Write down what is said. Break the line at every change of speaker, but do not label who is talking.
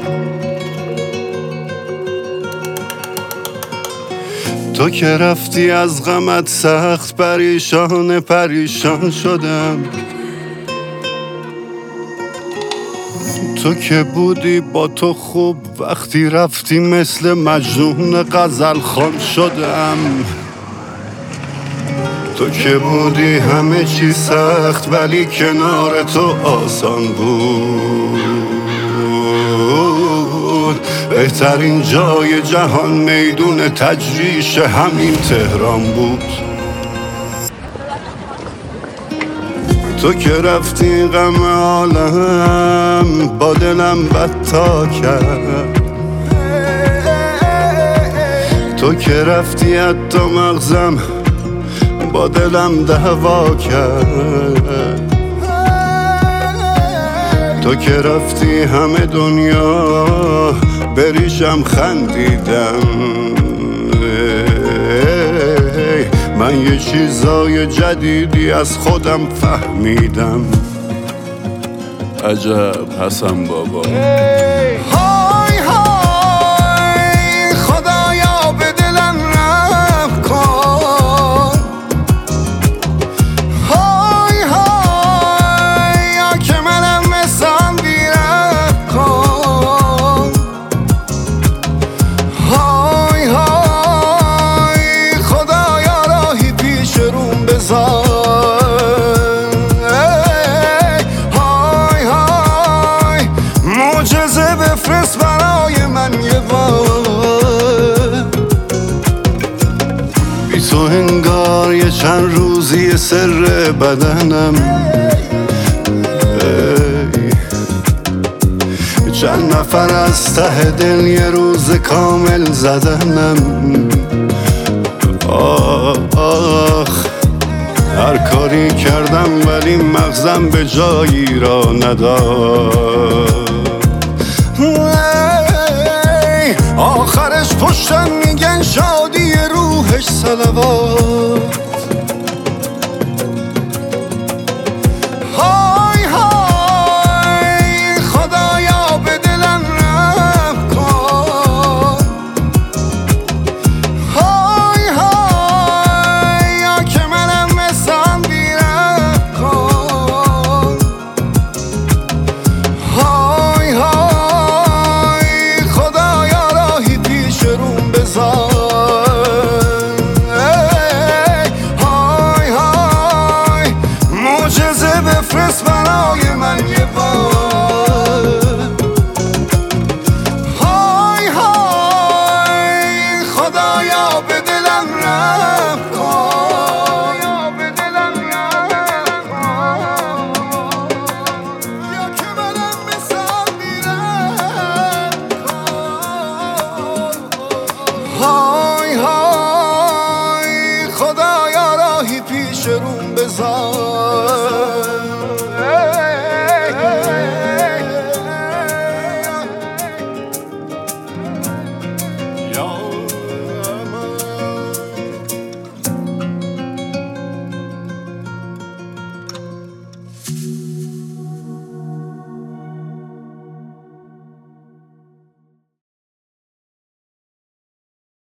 تو که رفتی از غمت سخت پریشان شدم. تو که بودی با تو خوب، وقتی رفتی مثل مجنون غزل خوان شدم. تو که بودی همه چی سخت، ولی کنار تو آسان بود. بهترین جای جهان میدون تجریش همین تهران بود. تو که رفتی غم عالم با دلم بدتا کرد. تو که رفتی حتی مغزم با دلم دعوا کرد. تو که رفتی همه دنیا بریشم خندیدم. من یه چیزای جدیدی از خودم فهمیدم. عجب حسن بابا.
های های خدایا به دلم رحم کن. های های یا که منم مثل بیرم کن. های های خدایا راهی پیش روم بذار. معجزه بفرست برای من یه بار.
بی تو انگار یه چند روزی سر بدنم. چند نفر از ته دل یه روز کامل زدنم. آخ هر کاری کردم ولی مغزم به جایی را نداد.
آخرش پشتم میگن شادی روحش صلوات.